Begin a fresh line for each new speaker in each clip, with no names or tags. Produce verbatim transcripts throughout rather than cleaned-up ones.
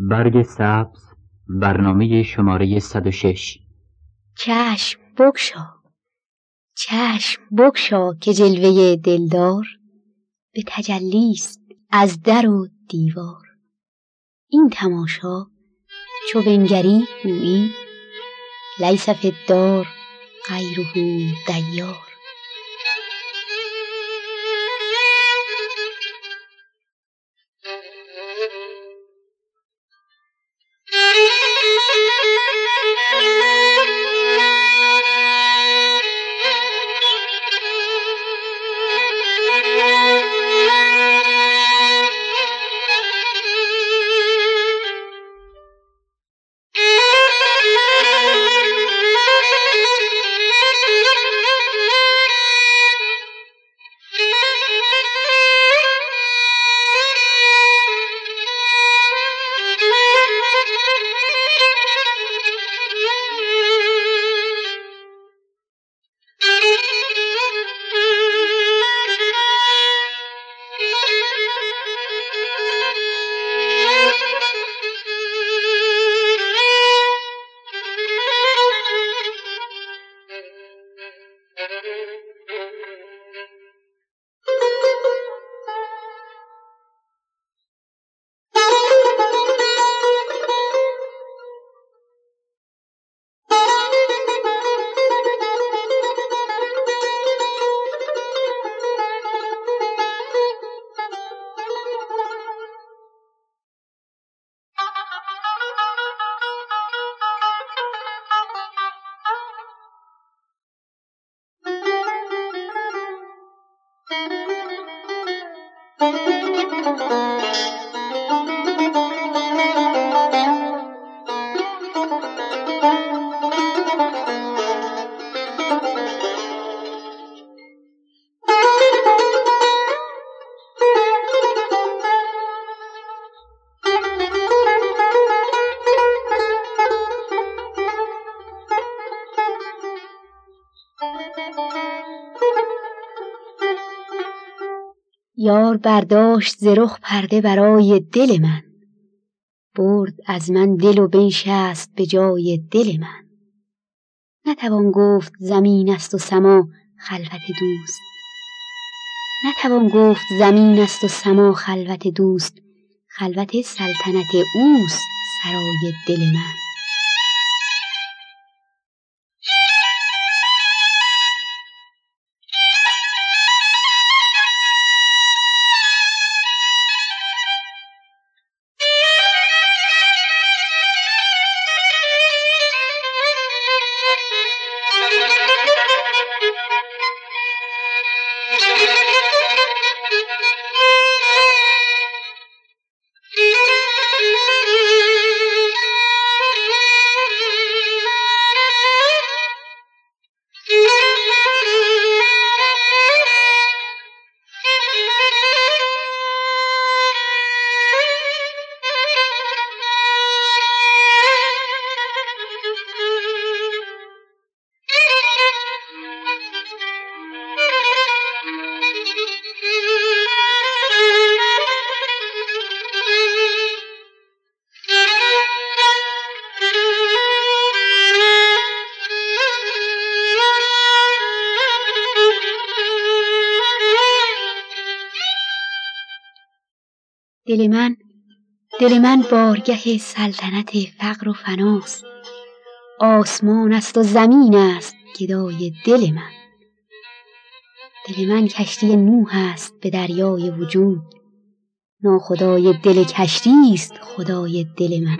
برگ سبز، برنامه شماره صد و شش.
چشم بگشا، چشم بگشا که جلوه دلدار به تجلیست از در و دیوار. این تماشا چو بنگری گویی لیس فی الدار غیره دیار. یار برداشت ز رخ پرده برای دل من، برد از من دل و بنشست به جای دل من. نتوان گفت زمین است و سما خلوت دوست، نتوان گفت زمین است و سما خلوت دوست. خلوت سلطنت اوست سرای دل من. دل من، دل من بارگه سلطنت فقر و فناست. آسمان است و زمین است گدای دل من. دل من کشتی نوح است به دریای وجود، ناخدای دل کشتی است خدای دل من.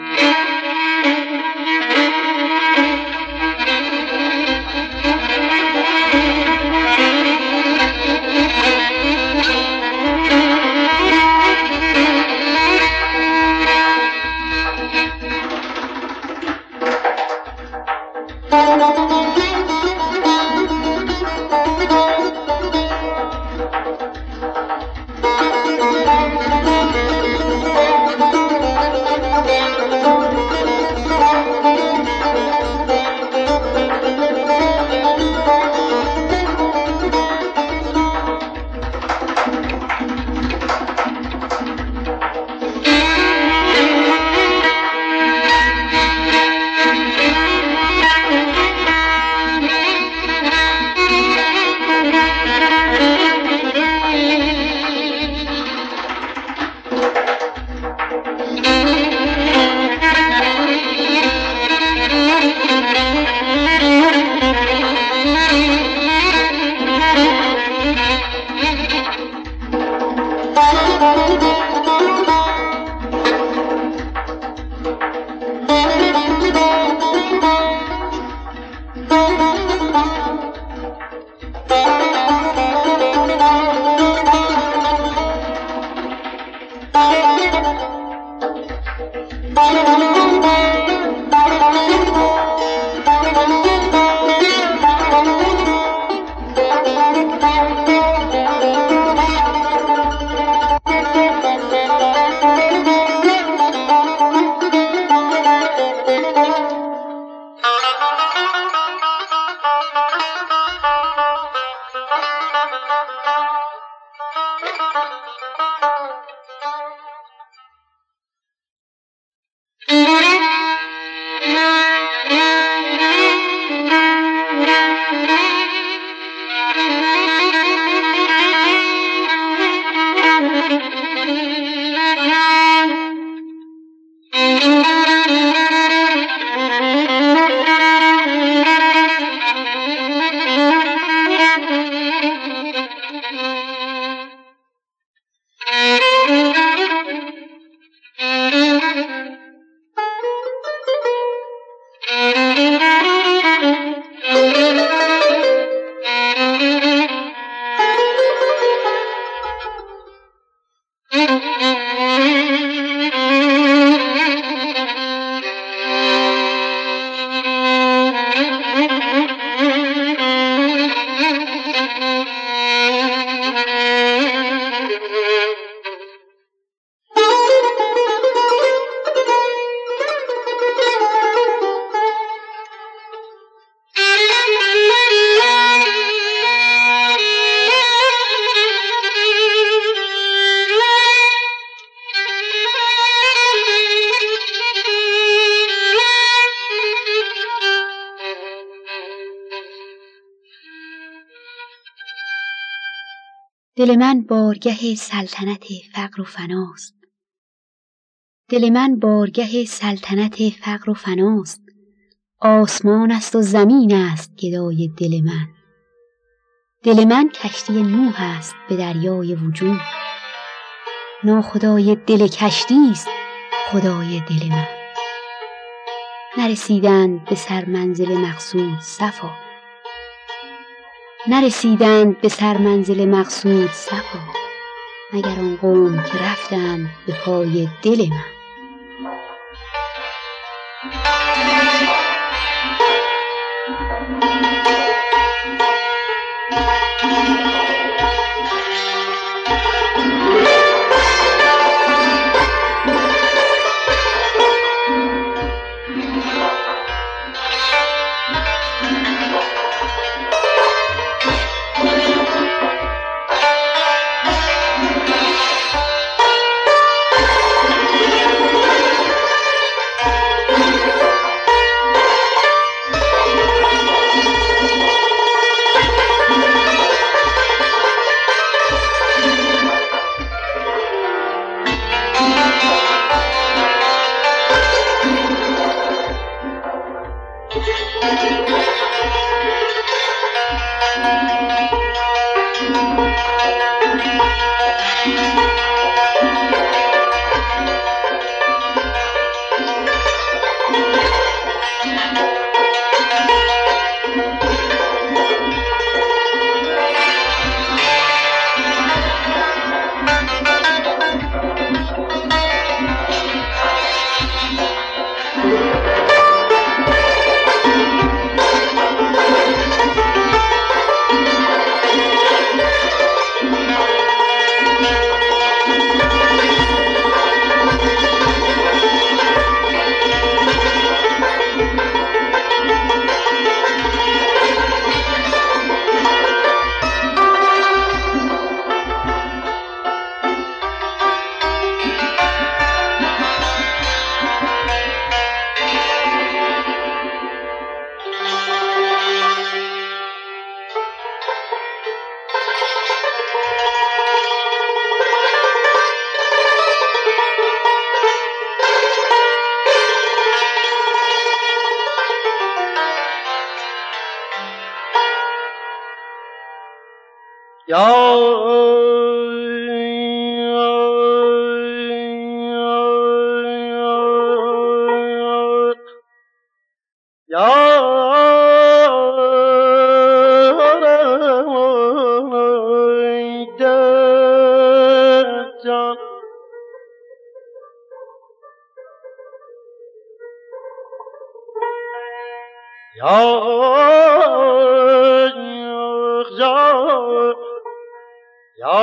دل من بارگه سلطنت فقر و فناست. دل من بارگه سلطنت فقر و فناست. آسمان است و زمین است گدای دل من. دل من کشتی نوح است به دریای وجود. ناخدای دل کشتی است خدای دل من. نرسیدند به سر منزل مقصود صفا. نرسیدند به سر منزل مقصود صفا، مگر آن قوم که رفتند به پای دل من.
یا جان یا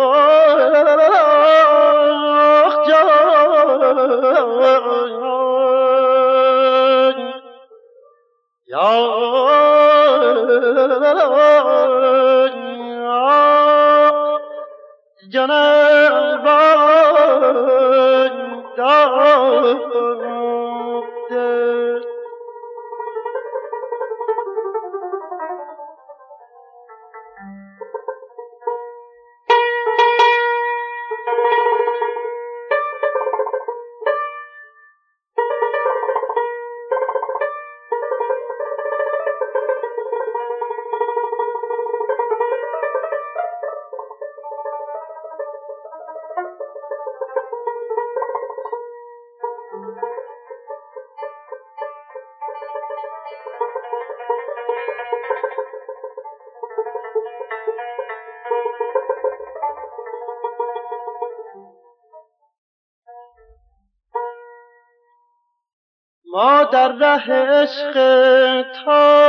ما در ره عشق تا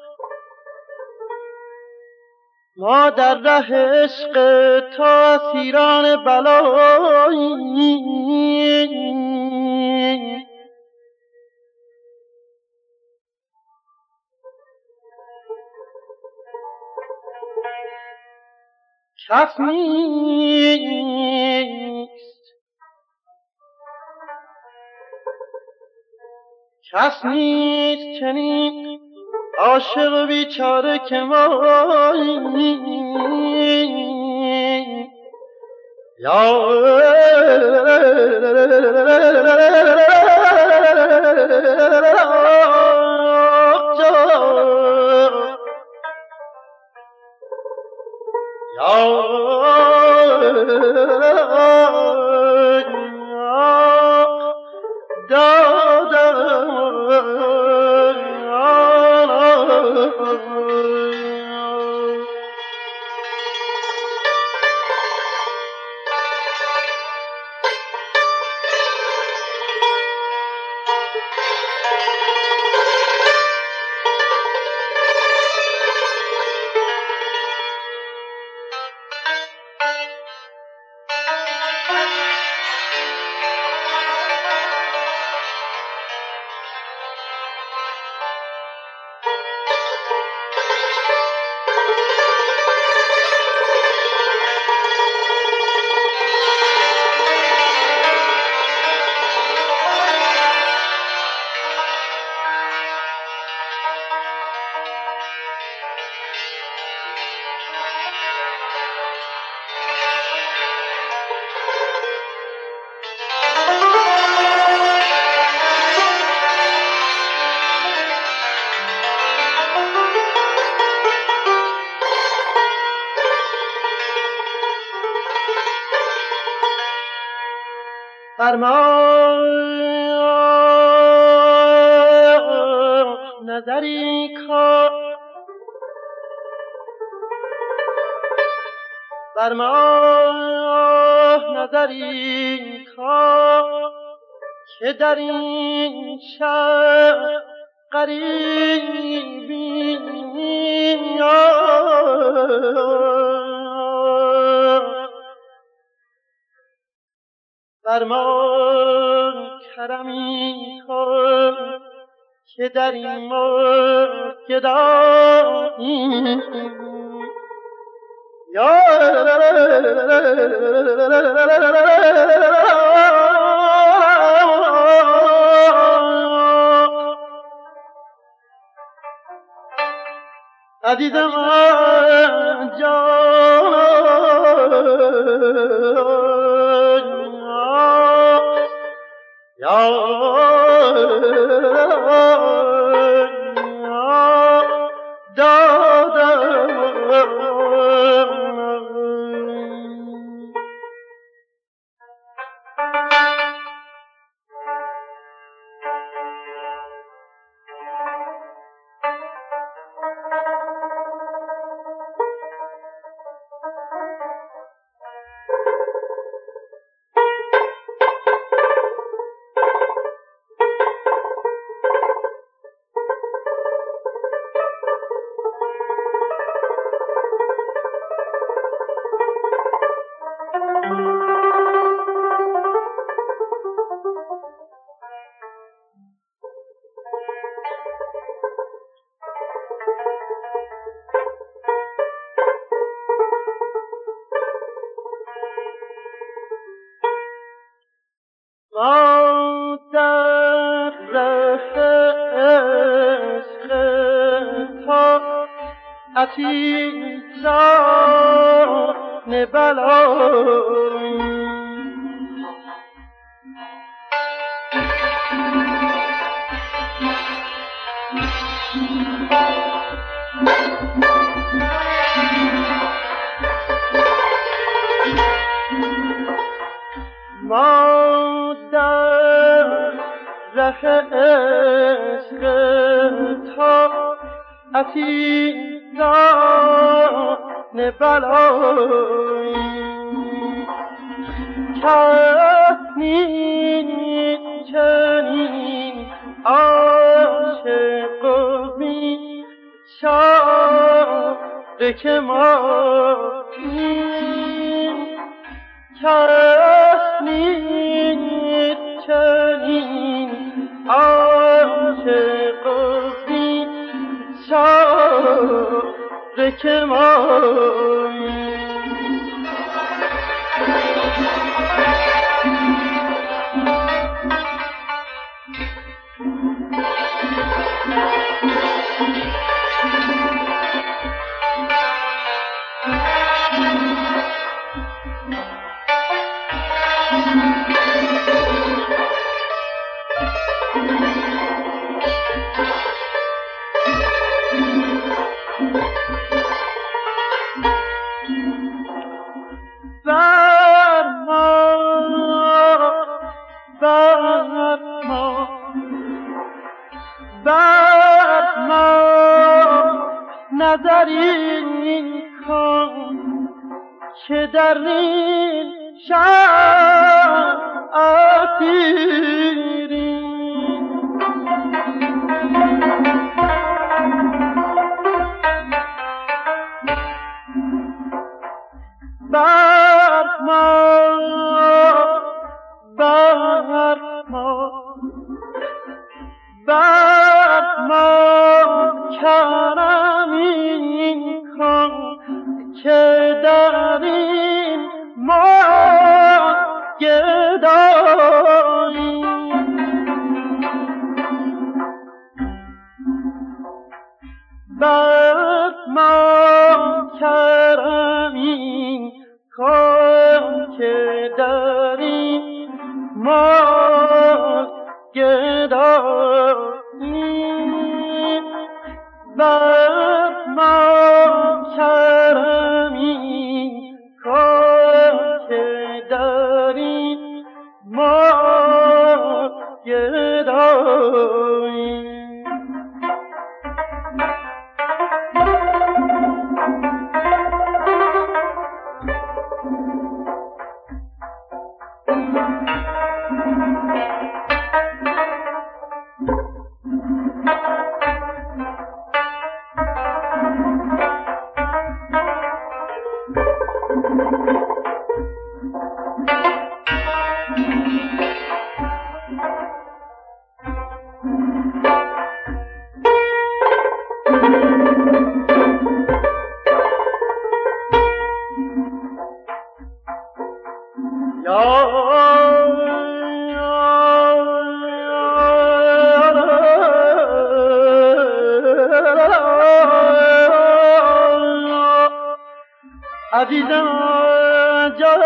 ما در ره عشق تا اسیران بلاییم، کس نیست کس نیست چنین عاشق و بیچاره که ماییم. یا فرما نظری کا فرما نظری کا که در این شهر غریبی فرمان کرمی کن که در این مرد گدایی یا عزیزم جان یا عزیزان بلایی ما در ره عشق تا عزیزان بلایی کس نیست چنین عاشق و بیچاره که ما کس نیست چنین عاشق و بیچاره که ما نظری کن که در این شب اسیری بر ما بر ما بر ما کرمی کن که در این ما گدایی بر ما کرمی کن که در این ما گدایی بر ما کرمی کن که در این ما گدایی عزیزم جان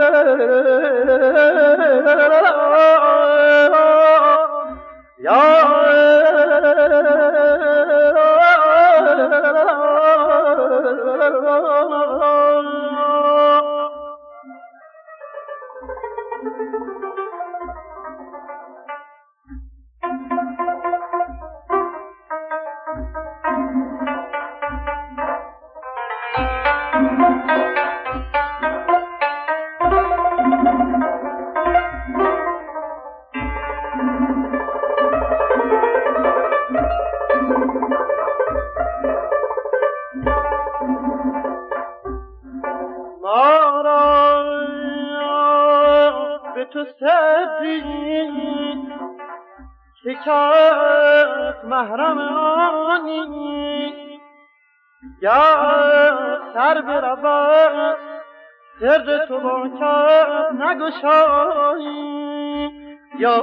یا تو سری که کس محرم آنی یا سر برود سر تو با کس نگشایی یا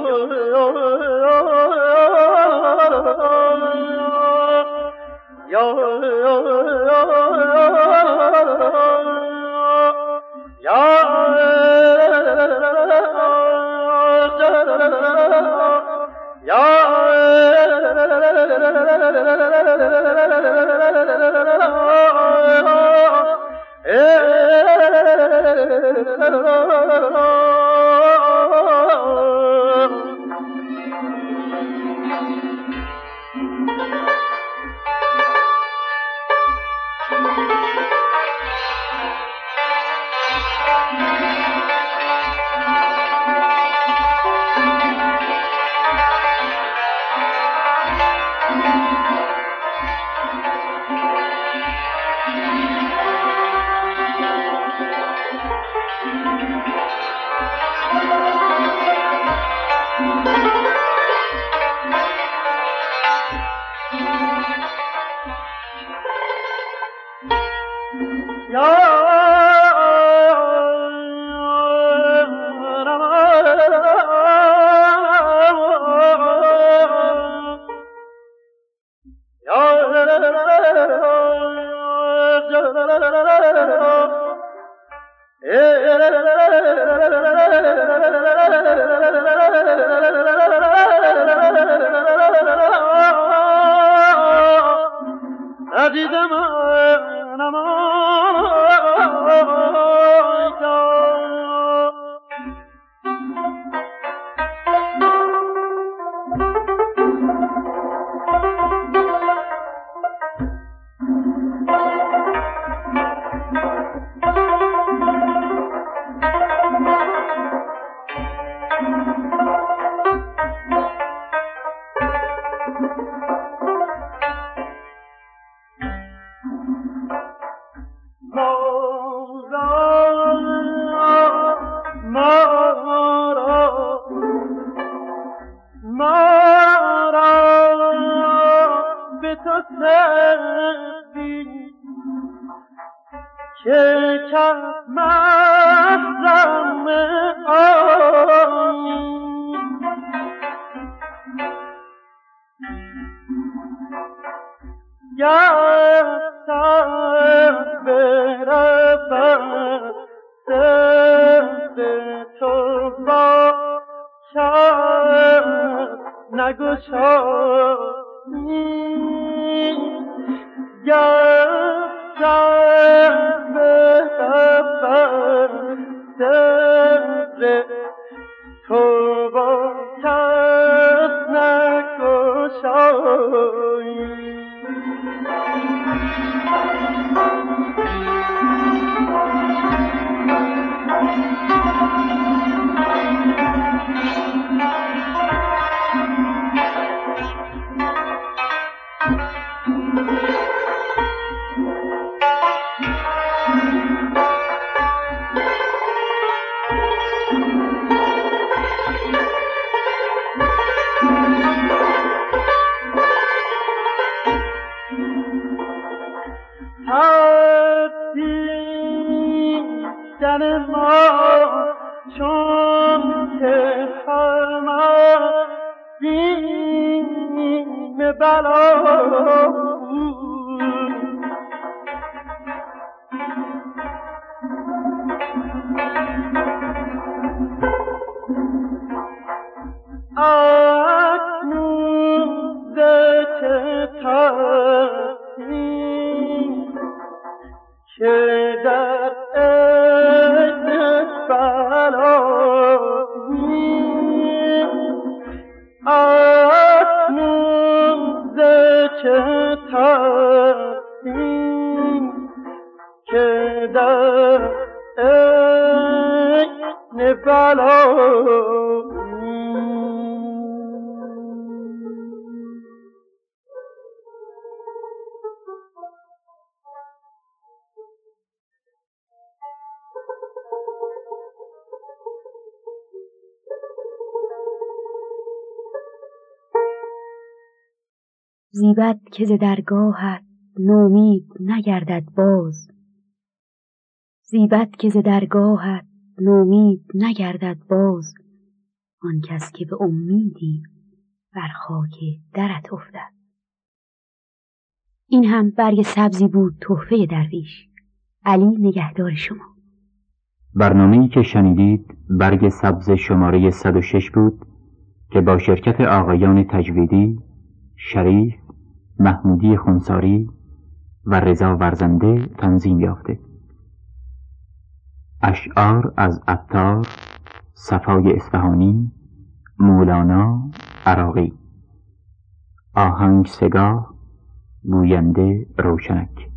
زیبد که ز درگاهت نومید نگردد باز، زیبد که ز درگاهت نومید نگردد باز، آن کس که به امیدی بر خاک درت افتد. این هم برگ سبزی بود تحفه درویش. علی نگهدار شما.
برنامه‌ای که شنیدید برگ سبز شماره صد و شش بود که با شرکت آقایان تجویدی، شریف، محمودی خونساری و رضا ورزنده تنظیم یافته. اشعار از عطار، صفای اصفهانی، مولانا عراقی. آهنگ سگاه، گوینده روشنک.